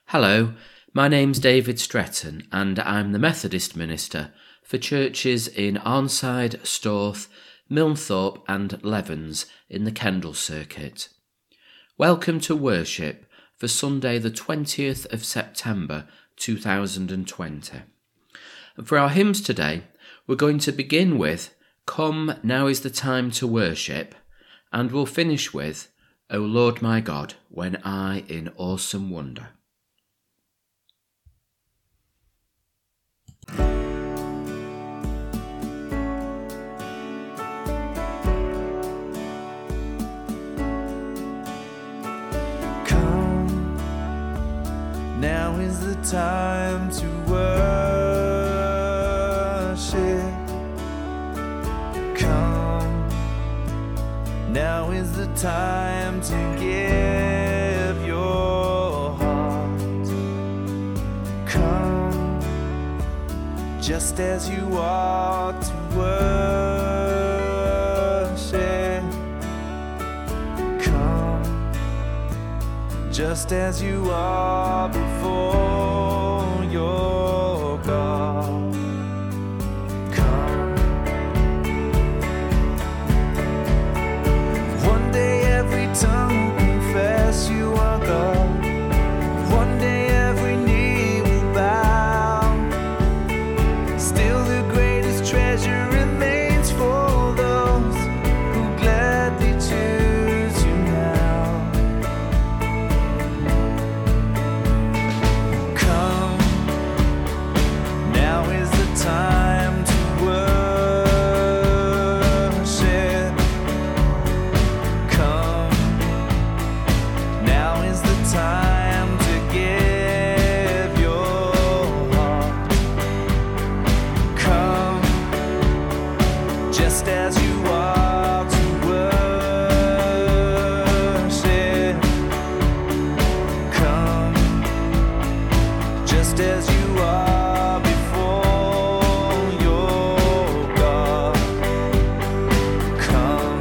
Hello, my name's David Stretton and I'm the Methodist minister for churches in Arnside, Storth, Milnthorpe and Levens in the Kendal circuit. Welcome to worship for Sunday the 20th of September 2020. And for our hymns today, we're going to begin with Come, Now is the Time to Worship, and we'll finish with O Lord my God, when I in awesome wonder. Now is the time to worship. Come. Now is the time to give your heart. Come, just as you are to worship. Come, just as you are before your God. Come. One day every tongue will confess you are God. One day every knee will bow. Still the greatest treasure remains for those who gladly choose you now. Come, now is the time to worship. Come, now is the time to give your heart. Come, just as you are to worship. Come, just as you are before your God. Come.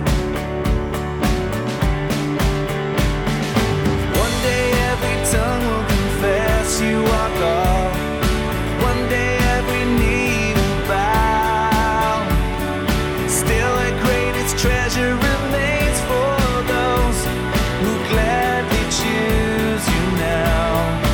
One day every tongue will confess you are God. One day every knee will bow. Still the greatest treasure remains for those who gladly choose you now.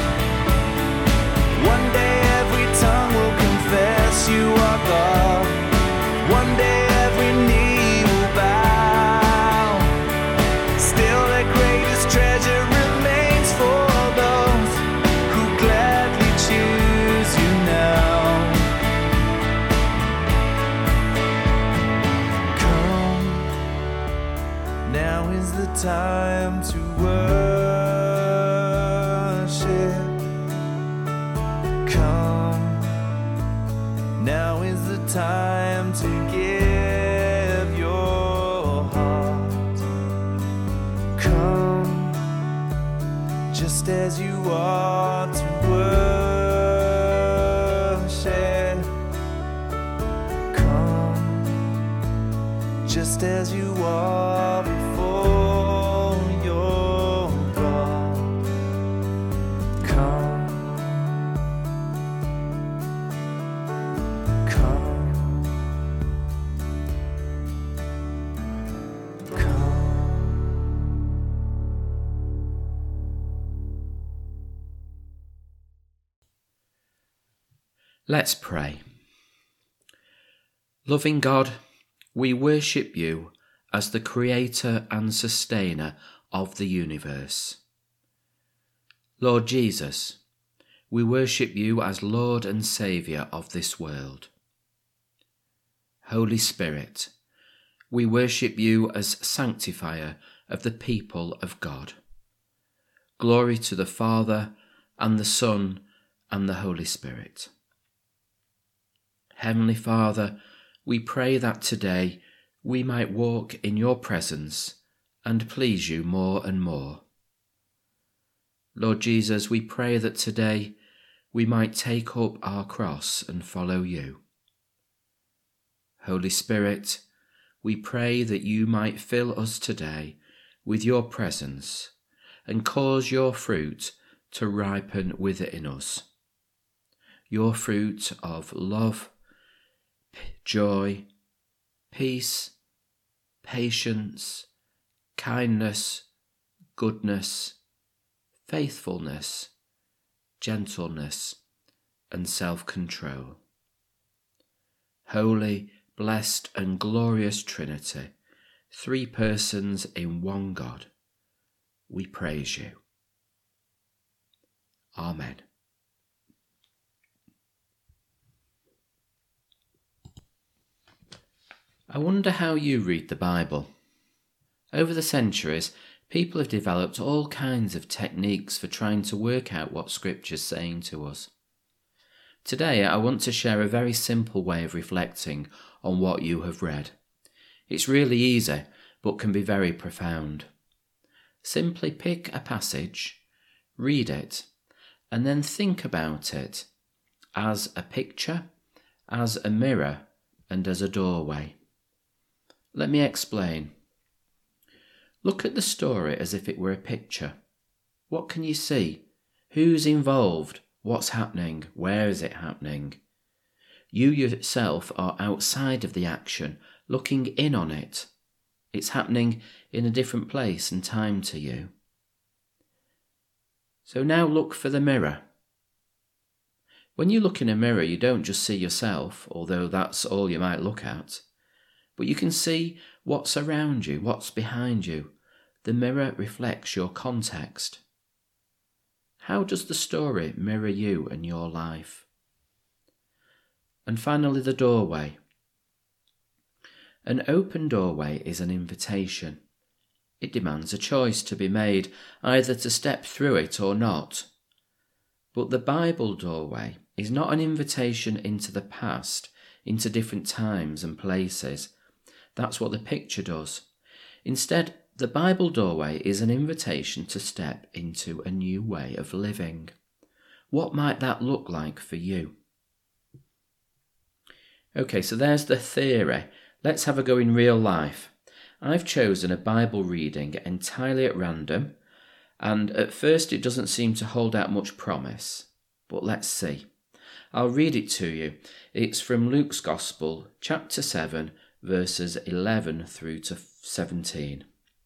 One day every tongue will confess you are God. One day every knee will bow. Still the greatest treasure remains for those who gladly choose you now. Come, now is the time to worship. Come, now is the time to give your heart. Come, just as you are to worship. Come, just as you are before your God. Come. Come. Let's pray. Loving God, we worship you as the creator and sustainer of the universe. Lord Jesus, we worship you as Lord and Saviour of this world. Holy Spirit, we worship you as sanctifier of the people of God. Glory to the Father, and the Son, and the Holy Spirit. Heavenly Father, we pray that today we might walk in your presence and please you more and more. Lord Jesus, we pray that today we might take up our cross and follow you. Holy Spirit, we pray that you might fill us today with your presence and cause your fruit to ripen within us. Your fruit of love, joy, peace, patience, kindness, goodness, faithfulness, gentleness, and self-control. Holy, blessed, and glorious Trinity, 3 persons in one God, we praise you. Amen. I wonder how you read the Bible. Over the centuries, people have developed all kinds of techniques for trying to work out what Scripture's saying to us. Today, I want to share a very simple way of reflecting on what you have read. It's really easy, but can be very profound. Simply pick a passage, read it, and then think about it as a picture, as a mirror, and as a doorway. Let me explain. Look at the story as if it were a picture. What can you see? Who's involved? What's happening? Where is it happening? You yourself are outside of the action, looking in on it. It's happening in a different place and time to you. So now look for the mirror. When you look in a mirror, you don't just see yourself, although that's all you might look at. But you can see what's around you, what's behind you. The mirror reflects your context. How does the story mirror you and your life? And finally, the doorway. An open doorway is an invitation. It demands a choice to be made, either to step through it or not. But the Bible doorway is not an invitation into the past, into different times and places. That's what the picture does. Instead, the Bible doorway is an invitation to step into a new way of living. What might that look like for you? Okay, so there's the theory. Let's have a go in real life. I've chosen a Bible reading entirely at random, and at first it doesn't seem to hold out much promise. But let's see. I'll read it to you. It's from Luke's Gospel, chapter 7, verses 11 through to 17.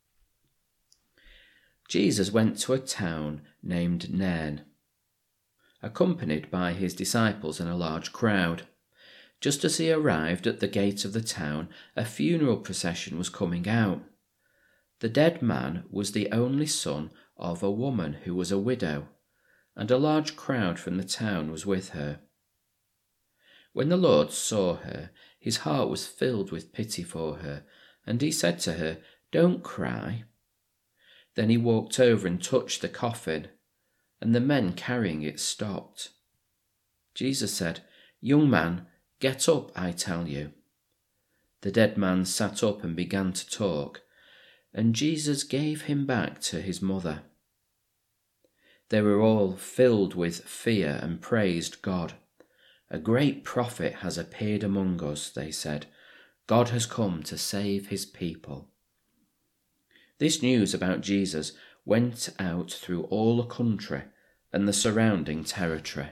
Jesus went to a town named Nain, accompanied by his disciples and a large crowd. Just as he arrived at the gate of the town, a funeral procession was coming out. The dead man was the only son of a woman who was a widow, and a large crowd from the town was with her. When the Lord saw her, his heart was filled with pity for her, and he said to her, "Don't cry." Then he walked over and touched the coffin, and the men carrying it stopped. Jesus said, "Young man, get up, I tell you." The dead man sat up and began to talk, and Jesus gave him back to his mother. They were all filled with fear and praised God. "A great prophet has appeared among us," they said. "God has come to save his people." This news about Jesus went out through all the country and the surrounding territory.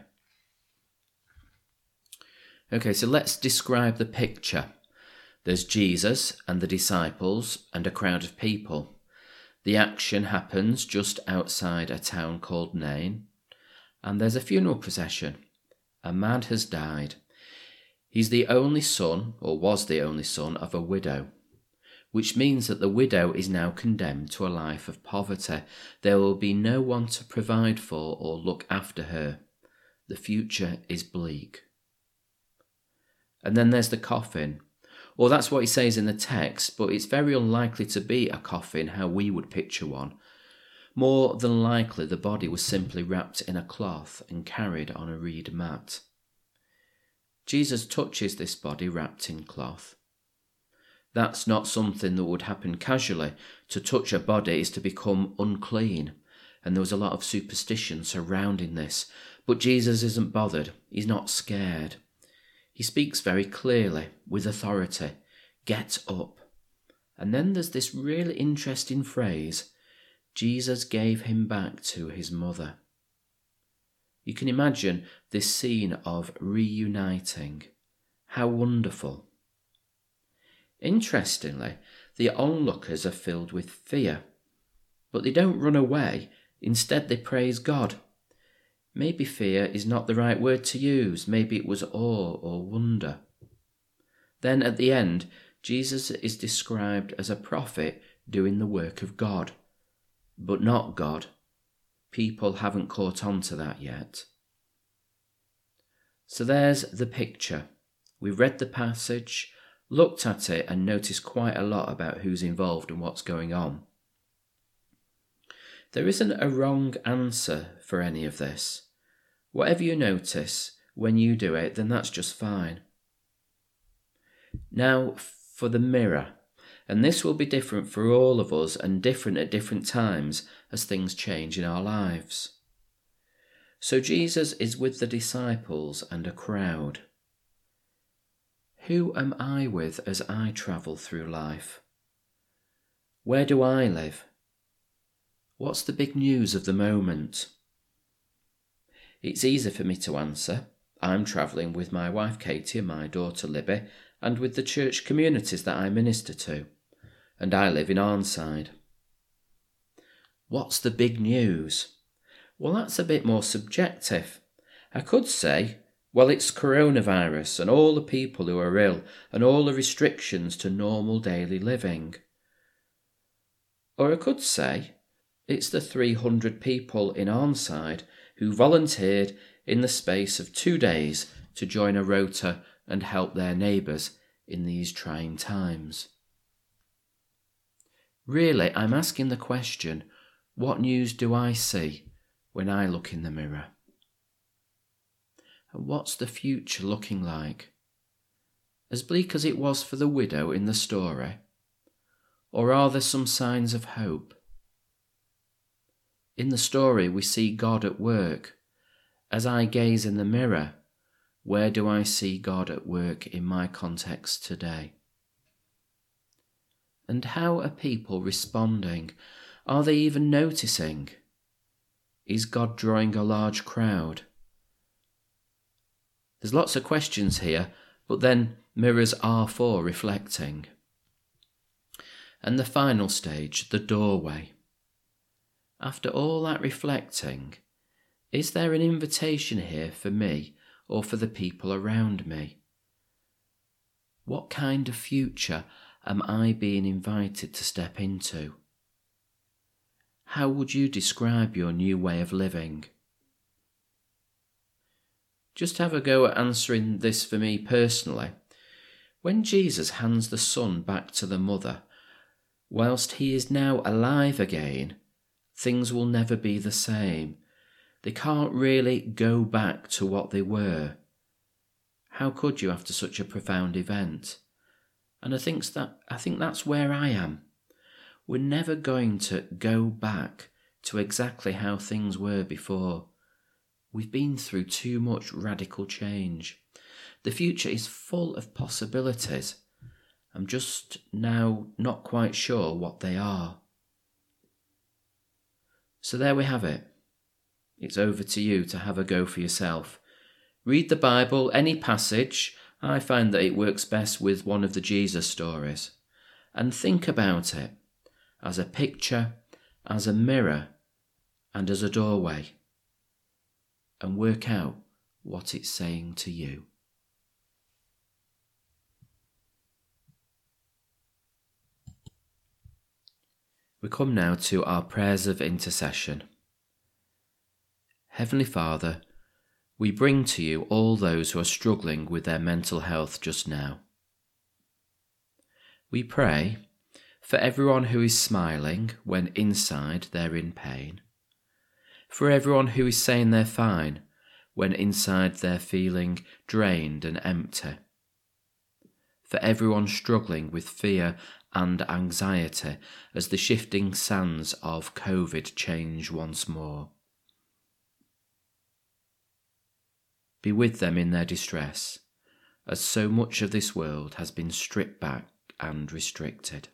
Okay, so let's describe the picture. There's Jesus and the disciples and a crowd of people. The action happens just outside a town called Nain, and there's a funeral procession. A man has died. He's the only son, or was the only son, of a widow, which means that the widow is now condemned to a life of poverty. There will be no one to provide for or look after her. The future is bleak. And then there's the coffin. Or that's what he says in the text, but it's very unlikely to be a coffin how we would picture one. More than likely the body was simply wrapped in a cloth and carried on a reed mat. Jesus touches this body wrapped in cloth. That's not something that would happen casually. To touch a body is to become unclean, and there was a lot of superstition surrounding this. But Jesus isn't bothered. He's not scared. He speaks very clearly, with authority. Get up. And then there's this really interesting phrase. Jesus gave him back to his mother. You can imagine this scene of reuniting. How wonderful. Interestingly, the onlookers are filled with fear, but they don't run away. Instead, they praise God. Maybe fear is not the right word to use. Maybe it was awe or wonder. Then at the end, Jesus is described as a prophet doing the work of God, but not God. People haven't caught on to that yet. So there's the picture. We've read the passage, looked at it, and noticed quite a lot about who's involved and what's going on. There isn't a wrong answer for any of this. Whatever you notice, when you do it, then that's just fine. Now for the mirror, and this will be different for all of us and different at different times as things change in our lives. So Jesus is with the disciples and a crowd. Who am I with as I travel through life? Where do I live? What's the big news of the moment? It's easy for me to answer. I'm travelling with my wife Katie and my daughter Libby, and with the church communities that I minister to, and I live in Arnside. What's the big news? Well, that's a bit more subjective. I could say, well, it's coronavirus and all the people who are ill and all the restrictions to normal daily living. Or I could say, it's the 300 people in Arnside who volunteered in the space of 2 days to join a rota and help their neighbours in these trying times. Really, I'm asking the question, what news do I see when I look in the mirror? And what's the future looking like? As bleak as it was for the widow in the story? Or are there some signs of hope? In the story, we see God at work. As I gaze in the mirror, where do I see God at work in my context today? And how are people responding? Are they even noticing? Is God drawing a large crowd? There's lots of questions here, but then mirrors are for reflecting. And the final stage, the doorway. After all that reflecting, is there an invitation here for me or for the people around me? What kind of future am I being invited to step into? How would you describe your new way of living? Just have a go at answering this for me personally. When Jesus hands the son back to the mother, whilst he is now alive again, things will never be the same. They can't really go back to what they were. How could you after such a profound event? And I think that's where I am. We're never going to go back to exactly how things were before. We've been through too much radical change. The future is full of possibilities. I'm just now not quite sure what they are. So there we have it. It's over to you to have a go for yourself. Read the Bible, any passage. I find that it works best with one of the Jesus stories. And think about it as a picture, as a mirror, and as a doorway. And work out what it's saying to you. We come now to our prayers of intercession. Heavenly Father, we bring to you all those who are struggling with their mental health just now. We pray for everyone who is smiling when inside they're in pain, for everyone who is saying they're fine when inside they're feeling drained and empty, for everyone struggling with fear and anxiety as the shifting sands of COVID change once more. Be with them in their distress, as so much of this world has been stripped back and restricted.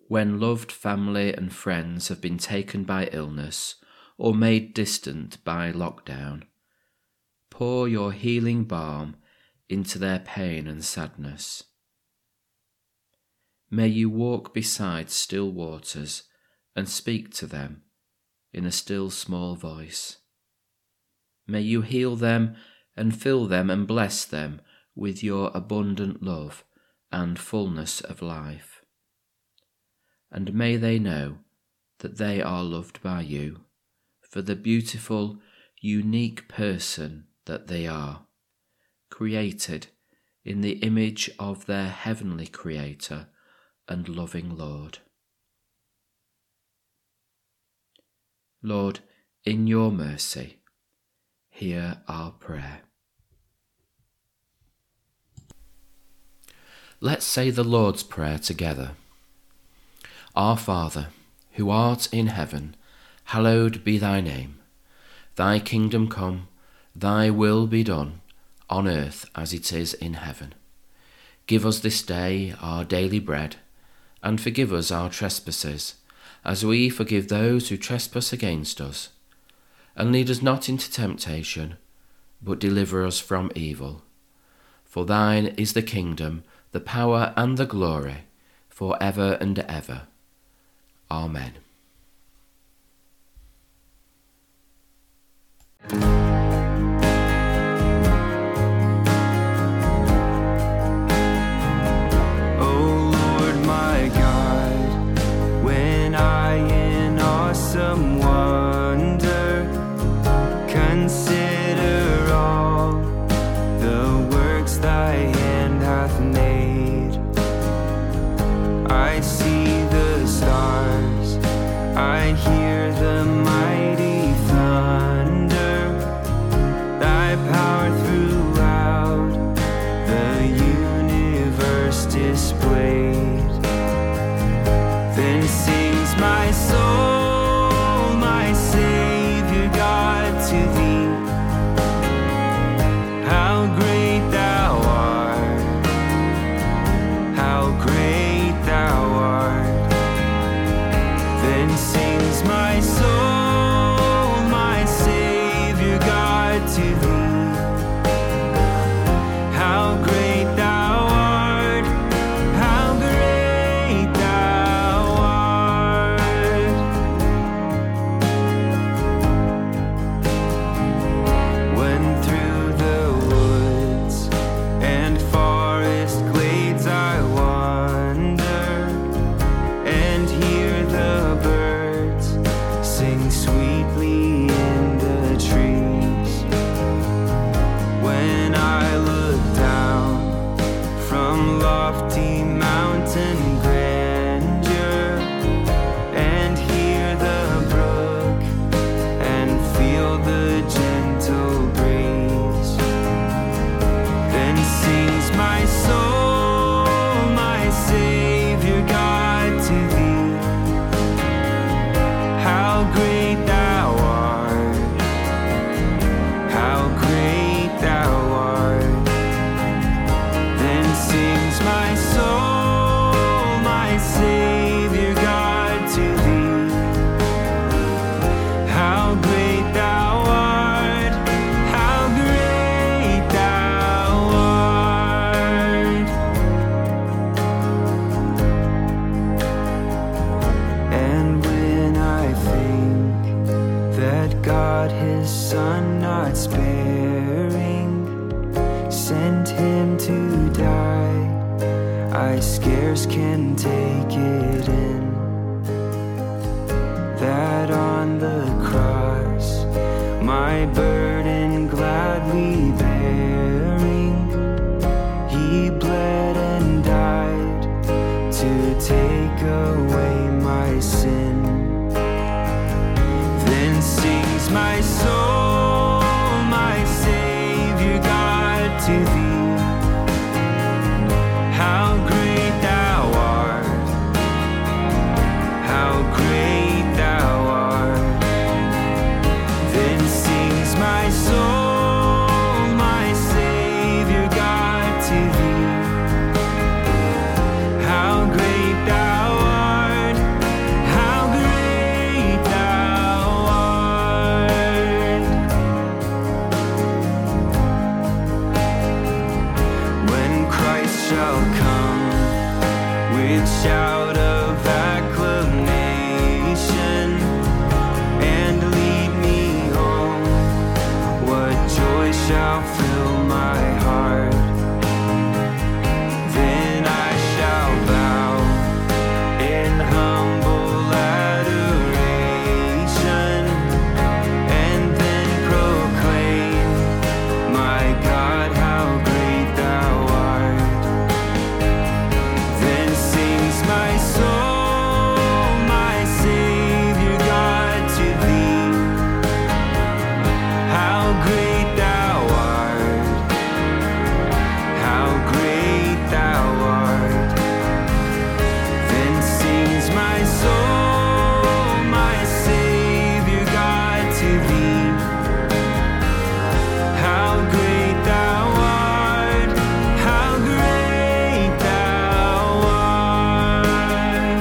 when loved family and friends have been taken by illness or made distant by lockdown. Pour your healing balm into their pain and sadness. May you walk beside still waters and speak to them in a still small voice. May you heal them and fill them and bless them with your abundant love and fullness of life. And may they know that they are loved by you for the beautiful, unique person that they are, created in the image of their heavenly Creator and loving Lord. Lord, in your mercy, hear our prayer. Let's say the Lord's Prayer together. Our Father, who art in heaven, hallowed be thy name. Thy kingdom come, thy will be done, on earth as it is in heaven. Give us this day our daily bread, and forgive us our trespasses, as we forgive those who trespass against us. And lead us not into temptation, but deliver us from evil. For thine is the kingdom, the power and the glory, for ever and ever. Amen. I scarce can take it in, that on the cross my burden gladly bearing, he bled and died to take away my sin. Then sings my soul, my Savior God, to thee. How great thou art, how great thou art. Then sings my shall come with shout of acclamation and lead me home. What joy shall fill my heart? Then I shall bow in humble adoration and then proclaim, my God, how great thou art. Then sings my soul, my Savior God, to thee. How great thou art, how great thou art. Then sings my soul, my Savior God, to thee. How great thou art, how great thou art.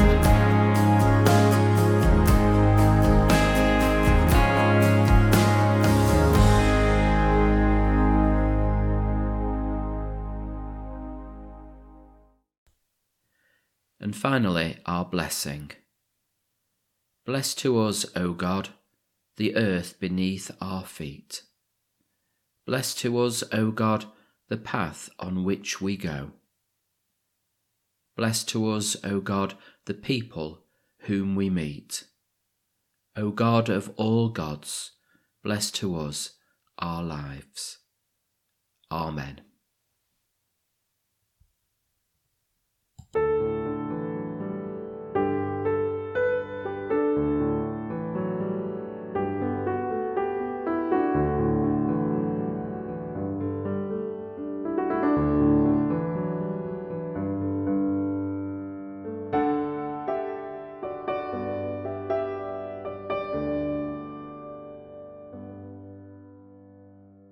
And finally, our blessing. Bless to us, O God, the earth beneath our feet. Bless to us, O God, the path on which we go. Bless to us, O God, the people whom we meet. O God of all gods, bless to us our lives. Amen.